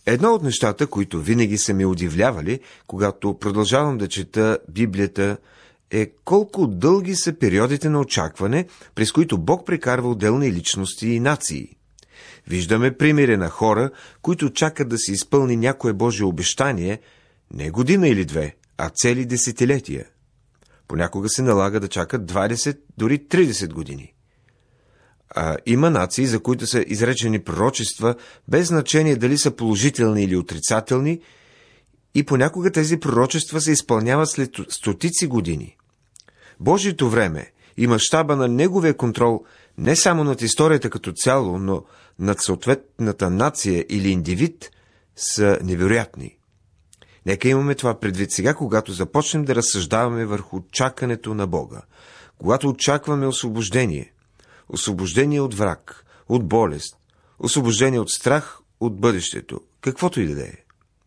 Едно от нещата, които винаги са ме удивлявали, когато продължавам да чета Библията, е колко дълги са периодите на очакване, през които Бог прекарва отделни личности и нации. Виждаме примери на хора, които чакат да се изпълни някое Божие обещание, не година или две, а цели десетилетия. Понякога се налага да чакат 20, дори 30 години. А има нации, за които са изречени пророчества, без значение дали са положителни или отрицателни, и понякога тези пророчества се изпълняват след стотици години. Божието време и мащаба на Неговия контрол не само над историята като цяло, но над съответната нация или индивид са невероятни. Нека имаме това предвид сега, когато започнем да разсъждаваме върху чакането на Бога, когато очакваме освобождение, освобождение от враг, от болест, освобождение от страх, от бъдещето, каквото и да е.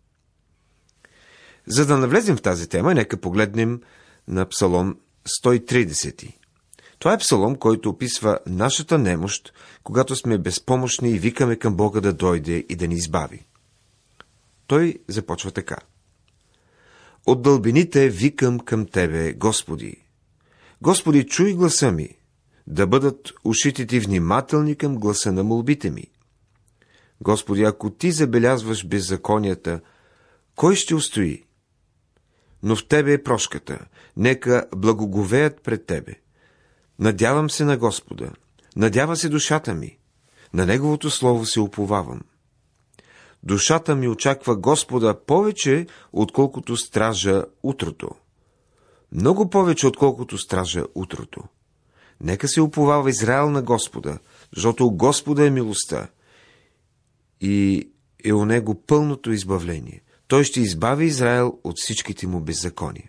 За да навлезем в тази тема, нека погледнем на Псалом 130. Това е псалом, който описва нашата немощ, когато сме безпомощни и викаме към Бога да дойде и да ни избави. Той започва така. От дълбините викам към Тебе, Господи. Господи, чуй гласа ми, да бъдат ушите Ти внимателни към гласа на молбите ми. Господи, ако Ти забелязваш беззаконията, кой ще устои? Но в Тебе е прошката, нека благоговеят пред Тебе. Надявам се на Господа, надява се душата ми, на Неговото слово се уповавам. Душата ми очаква Господа повече, отколкото стража утрото. Много повече, отколкото стража утрото. Нека се уповава Израел на Господа, защото у Господа е милостта и е у Него пълното избавление. Той ще избави Израел от всичките му беззакония.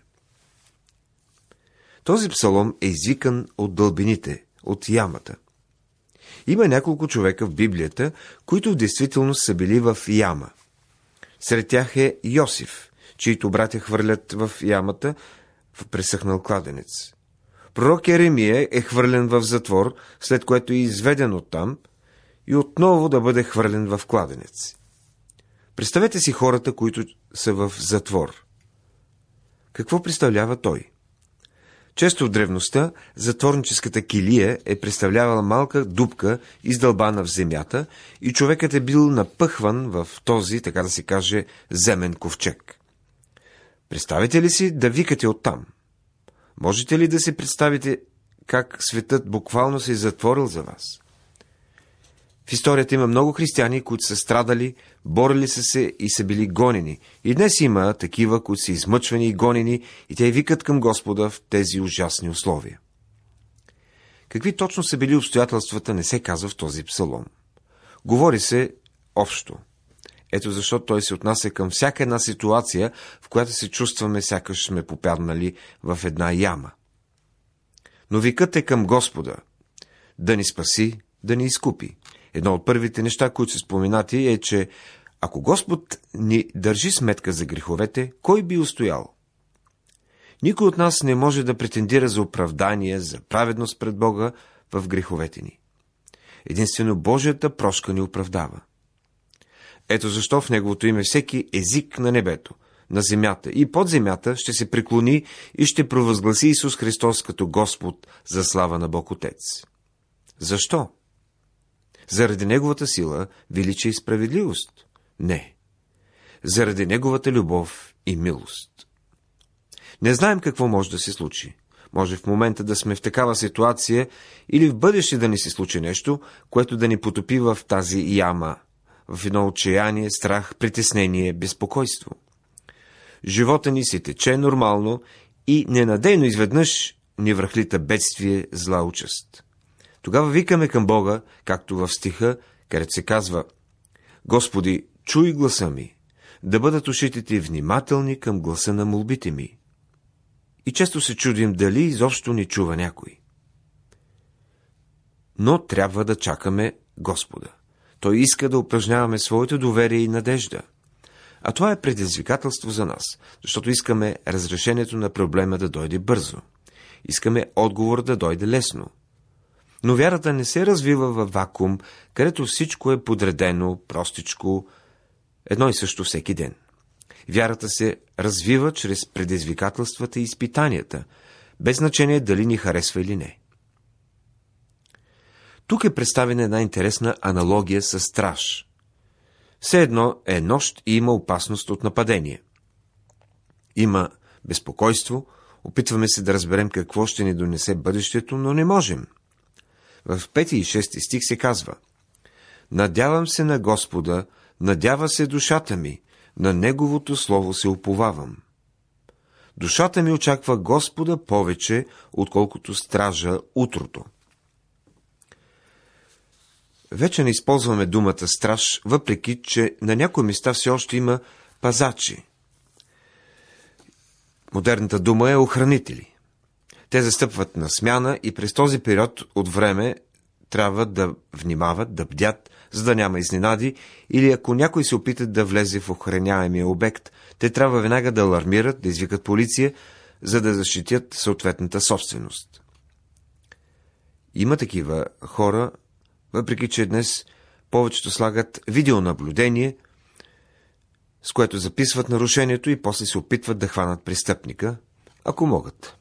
Този псалом е извикан от дълбините, от ямата. Има няколко човека в Библията, които в действителност са били в яма. Сред тях е Йосиф, чието братя хвърлят в ямата в пресъхнал кладенец. Пророк Еремия е хвърлен в затвор, след което е изведен оттам и отново да бъде хвърлен в кладенец. Представете си хората, които са в затвор. Какво представлява той? Често в древността затворническата килия е представлявала малка дупка, издълбана в земята, и човекът е бил напъхван в този, така да се каже, земен ковчег. Представете ли си да викате оттам? Можете ли да си представите как светът буквално се е затворил за вас? В историята има много християни, които са страдали, борили са се и са били гонени. И днес има такива, които са измъчвани и гонени, и те викат към Господа в тези ужасни условия. Какви точно са били обстоятелствата, не се казва в този псалом. Говори се общо. Ето защо той се отнася към всяка една ситуация, в която се чувстваме, сякаш сме попаднали в една яма. Но викът е към Господа, да ни спаси, да ни изкупи. Едно от първите неща, които са споменати, е, че ако Господ ни държи сметка за греховете, кой би устоял? Никой от нас не може да претендира за оправдание, за праведност пред Бога в греховете ни. Единствено Божията прошка ни оправдава. Ето защо в Неговото име всеки език на небето, на земята и под земята ще се преклони и ще провъзгласи Исус Христос като Господ за слава на Бог Отец. Защо? Заради Неговата сила, величие и справедливост? Не. Заради Неговата любов и милост. Не знаем какво може да се случи. Може в момента да сме в такава ситуация или в бъдеще да ни се случи нещо, което да ни потопи в тази яма, в едно отчаяние, страх, притеснение, безпокойство. Живота ни се тече нормално и ненадейно изведнъж ни връхлита бедствие, зла участ. Тогава викаме към Бога, както в стиха, където се казва: Господи, чуй гласа ми, да бъдат ушите Ти внимателни към гласа на молбите ми. И често се чудим дали изобщо ни чува някой. Но трябва да чакаме Господа. Той иска да упражняваме своето доверие и надежда. А това е предизвикателство за нас, защото искаме разрешението на проблема да дойде бързо. Искаме отговор да дойде лесно. Но вярата не се развива във вакуум, където всичко е подредено, простичко едно и също всеки ден. Вярата се развива чрез предизвикателствата и изпитанията, без значение дали ни харесва или не. Тук е представена една интересна аналогия с страж. Все едно е нощ и има опасност от нападение. Има безпокойство, опитваме се да разберем какво ще ни донесе бъдещето, но не можем. В 5 и 6 стих се казва: Надявам се на Господа, надява се душата ми, на Неговото слово се уповавам. Душата ми очаква Господа повече, отколкото стража утрото. Вече не използваме думата страж, въпреки че на някои места все още има пазачи. Модерната дума е охранители. Те застъпват на смяна и през този период от време трябва да внимават, да бдят, за да няма изненади, или ако някой се опита да влезе в охраняемия обект, те трябва веднага да алармират, да извикат полиция, за да защитят съответната собственост. Има такива хора, въпреки че днес повечето слагат видеонаблюдение, с което записват нарушението и после се опитват да хванат престъпника, ако могат.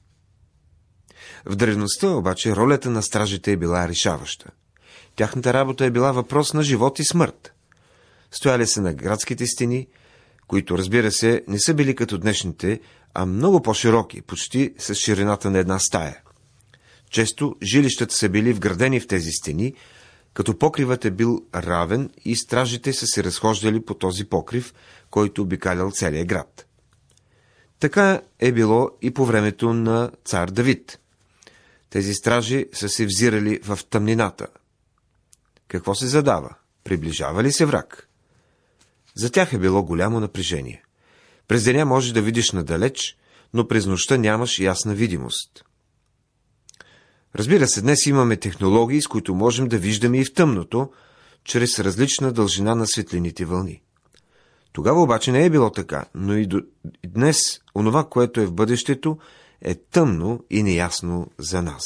В древността обаче ролята на стражите е била решаваща. Тяхната работа е била въпрос на живот и смърт. Стояли се на градските стени, които, разбира се, не са били като днешните, а много по-широки, почти с ширината на една стая. Често жилищата са били вградени в тези стени, като покривът е бил равен и стражите са се разхождали по този покрив, който обикалял целия град. Така е било и по времето на цар Давид. Тези стражи са се взирали в тъмнината. Какво се задава? Приближава ли се враг? За тях е било голямо напрежение. През деня можеш да видиш надалеч, но през нощта нямаш ясна видимост. Разбира се, днес имаме технологии, с които можем да виждаме и в тъмното, чрез различна дължина на светлините вълни. Тогава обаче не е било така, но и днес онова, което е в бъдещето, е тъмно и неясно за нас.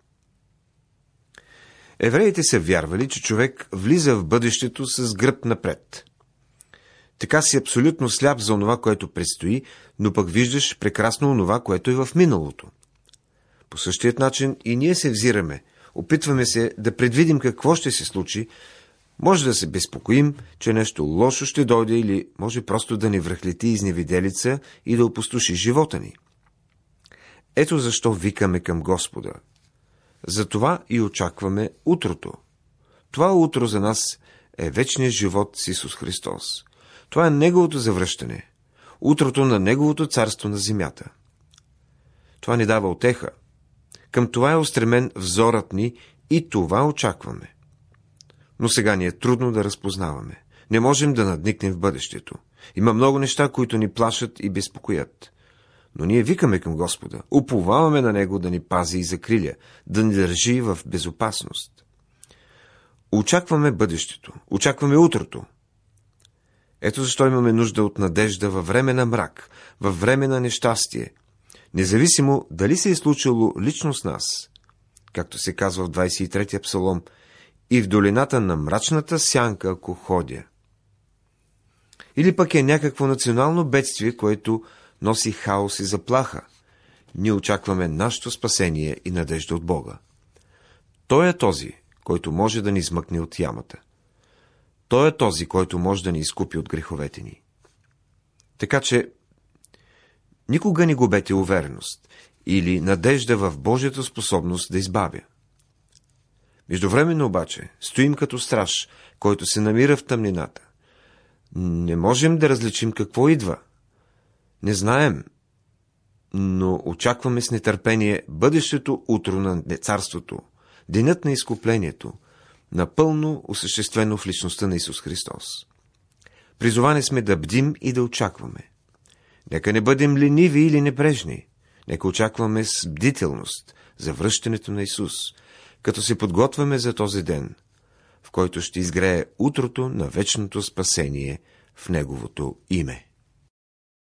Евреите са вярвали, че човек влиза в бъдещето с гръб напред. Така си абсолютно сляп за онова, което предстои, но пък виждаш прекрасно онова, което е в миналото. По същият начин и ние се взираме, опитваме се да предвидим какво ще се случи, може да се безпокоим, че нещо лошо ще дойде или може просто да ни връхлети изневиделица и да опустоши живота ни. Ето защо викаме към Господа. Затова и очакваме утрото. Това утро за нас е вечният живот с Исус Христос. Това е Неговото завръщане, утрото на Неговото царство на земята. Това ни дава утеха. Към това е устремен взорът ни и това очакваме. Но сега ни е трудно да разпознаваме. Не можем да надникнем в бъдещето. Има много неща, които ни плашат и безпокоят. Но ние викаме към Господа, уповаваме на Него да ни пази и закриля, да ни държи в безопасност. Очакваме бъдещето, очакваме утрото. Ето защо имаме нужда от надежда във време на мрак, във време на нещастие, независимо дали се е случило лично с нас, както се казва в 23-я псалом, и в долината на мрачната сянка, ако ходя. Или пък е някакво национално бедствие, което носи хаос и заплаха. Ние очакваме нашето спасение и надежда от Бога. Той е този, който може да ни измъкне от ямата. Той е този, който може да ни изкупи от греховете ни. Така че никога не губете увереност или надежда в Божията способност да избавя. Междувременно обаче стоим като страж, който се намира в тъмнината. Не можем да различим какво идва. Не знаем, но очакваме с нетърпение бъдещето утро на царството, денят на изкуплението, напълно осъществено в личността на Исус Христос. Призовани сме да бдим и да очакваме. Нека не бъдем лениви или небрежни. Нека очакваме с бдителност за връщането на Исус, като се подготвяме за този ден, в който ще изгрее утрото на вечното спасение в Неговото име.